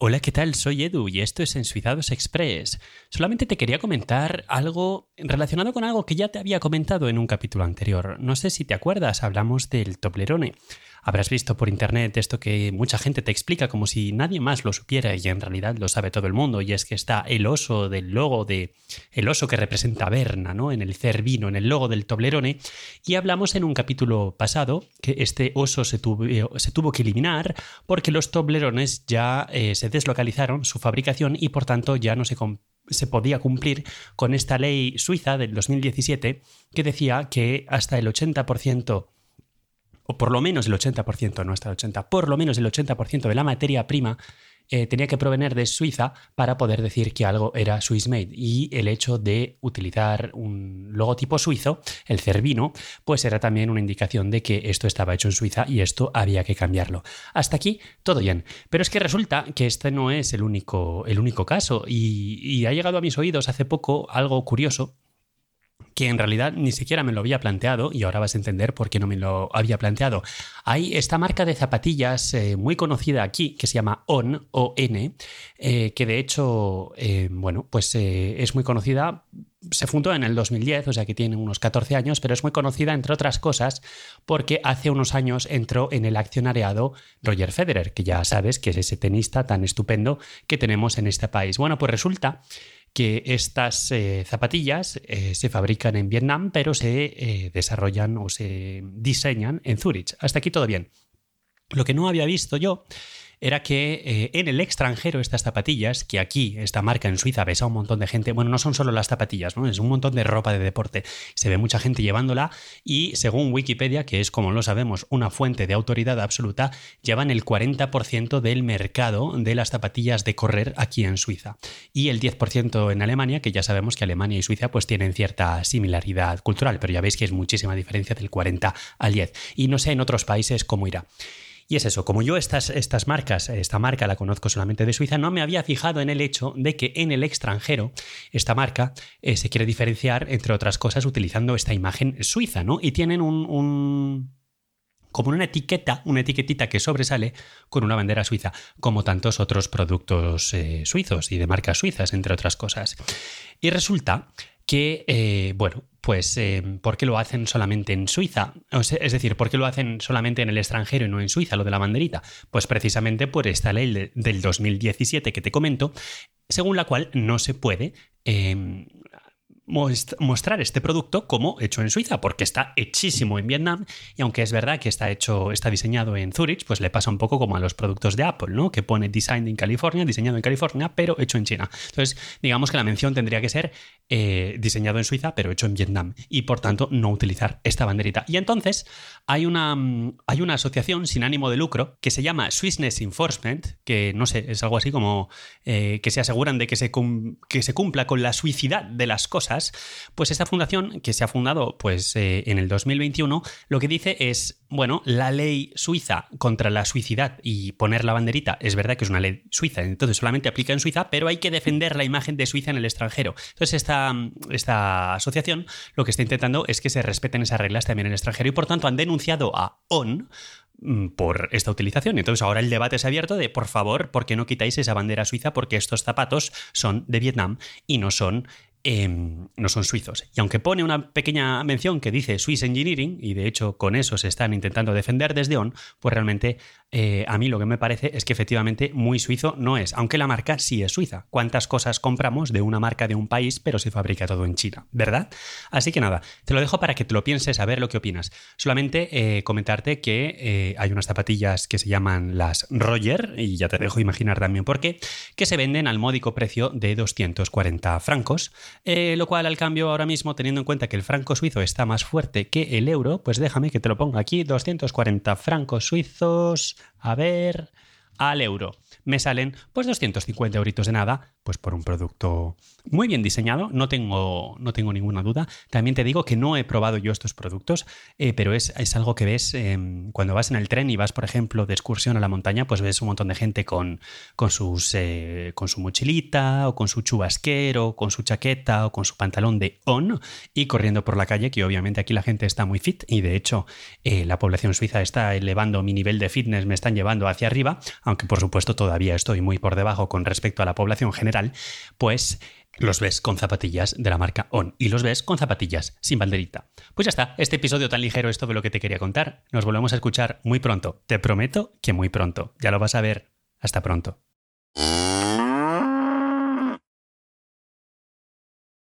Hola, ¿qué tal? Soy Edu y esto es Ensuizados Express. Solamente te quería comentar algo relacionado con algo que ya te había comentado en un capítulo anterior. No sé si te acuerdas, hablamos del Toblerone. Habrás visto por internet esto que mucha gente te explica como si nadie más lo supiera y en realidad lo sabe todo el mundo, y es que está el oso del logo el oso que representa a Berna, ¿no? En el Cervino, en el logo del Toblerone, y hablamos en un capítulo pasado que este oso se tuvo que eliminar porque los Toblerones ya se deslocalizaron su fabricación y por tanto ya no se podía cumplir con esta ley suiza del 2017 que decía que hasta el 80%, o por lo menos el 80%, no hasta el 80%, por lo menos el 80% de la materia prima tenía que provenir de Suiza para poder decir que algo era Swiss made. Y el hecho de utilizar un logotipo suizo, el Cervino, pues era también una indicación de que esto estaba hecho en Suiza y esto había que cambiarlo. Hasta aquí todo bien. Pero es que resulta que este no es el único caso y ha llegado a mis oídos hace poco algo curioso que en realidad ni siquiera me lo había planteado, y ahora vas a entender por qué no me lo había planteado. Hay esta marca de zapatillas muy conocida aquí, que se llama On, O-N, que de hecho, es muy conocida. Se fundó en el 2010, o sea que tiene unos 14 años, pero es muy conocida, entre otras cosas, porque hace unos años entró en el accionariado Roger Federer, que ya sabes que es ese tenista tan estupendo que tenemos en este país. Bueno, pues resulta que estas zapatillas se fabrican en Vietnam, pero se desarrollan o se diseñan en Zurich. Hasta aquí todo bien. Lo que no había visto yo era que en el extranjero estas zapatillas, que aquí esta marca en Suiza ves a un montón de gente, bueno, no son solo las zapatillas, ¿no? Es un montón de ropa de deporte, se ve mucha gente llevándola y según Wikipedia, que es como lo sabemos una fuente de autoridad absoluta, llevan el 40% del mercado de las zapatillas de correr aquí en Suiza y el 10% en Alemania, que ya sabemos que Alemania y Suiza pues tienen cierta similaridad cultural, pero ya veis que es muchísima diferencia del 40 al 10 y no sé en otros países cómo irá. Y es eso, como yo esta marca la conozco solamente de Suiza, no me había fijado en el hecho de que en el extranjero esta marca se quiere diferenciar, entre otras cosas, utilizando esta imagen suiza, ¿no? Y tienen como una etiquetita que sobresale con una bandera suiza, como tantos otros productos suizos y de marcas suizas, entre otras cosas. Y resulta que, ¿por qué lo hacen solamente en Suiza? Es decir, ¿por qué lo hacen solamente en el extranjero y no en Suiza, lo de la banderita? Pues precisamente por esta ley del 2017 que te comento, según la cual no se puede mostrar este producto como hecho en Suiza, porque está hechísimo en Vietnam, y aunque es verdad que está diseñado en Zurich, pues le pasa un poco como a los productos de Apple, ¿no? Que pone Designed in California, diseñado en California, pero hecho en China. Entonces, digamos que la mención tendría que ser diseñado en Suiza, pero hecho en Vietnam, y por tanto no utilizar esta banderita. Y entonces hay una asociación sin ánimo de lucro que se llama Swissness Enforcement, que no sé, es algo así como que se aseguran de que se cumpla con la suicidad de las cosas. Pues esta fundación, que se ha fundado en el 2021, lo que dice es, bueno, la ley suiza contra la suicidad y poner la banderita, es verdad que es una ley suiza, entonces solamente aplica en Suiza, pero hay que defender la imagen de Suiza en el extranjero. Entonces esta asociación lo que está intentando es que se respeten esas reglas también en el extranjero y por tanto han denunciado a On por esta utilización. Entonces ahora el debate es abierto de, por favor, ¿por qué no quitáis esa bandera suiza? Porque estos zapatos son de Vietnam y no son suizos. Y aunque pone una pequeña mención que dice Swiss Engineering, y de hecho con eso se están intentando defender desde On, pues realmente a mí lo que me parece es que efectivamente muy suizo no es, aunque la marca sí es suiza. ¿Cuántas cosas compramos de una marca de un país pero se fabrica todo en China? ¿Verdad? Así que nada, te lo dejo para que te lo pienses, a ver lo que opinas. Solamente comentarte que hay unas zapatillas que se llaman las Roger, y ya te dejo imaginar también por qué, que se venden al módico precio de 240 francos, lo cual al cambio ahora mismo, teniendo en cuenta que el franco suizo está más fuerte que el euro, pues déjame que te lo ponga aquí, 240 francos suizos, a ver, al euro. Me salen pues 250 euritos de nada, pues por un producto muy bien diseñado, no tengo ninguna duda. También te digo que no he probado yo estos productos, pero es algo que ves cuando vas en el tren y vas, por ejemplo, de excursión a la montaña, pues ves un montón de gente con su mochilita o con su chubasquero, con su chaqueta o con su pantalón de On y corriendo por la calle, que obviamente aquí la gente está muy fit y de hecho la población suiza está elevando mi nivel de fitness, me están llevando hacia arriba, aunque por supuesto todavía todavía estoy muy por debajo con respecto a la población general, pues los ves con zapatillas de la marca On y los ves con zapatillas sin banderita. Pues ya está, este episodio tan ligero es todo lo que te quería contar. Nos volvemos a escuchar muy pronto. Te prometo que muy pronto. Ya lo vas a ver. Hasta pronto.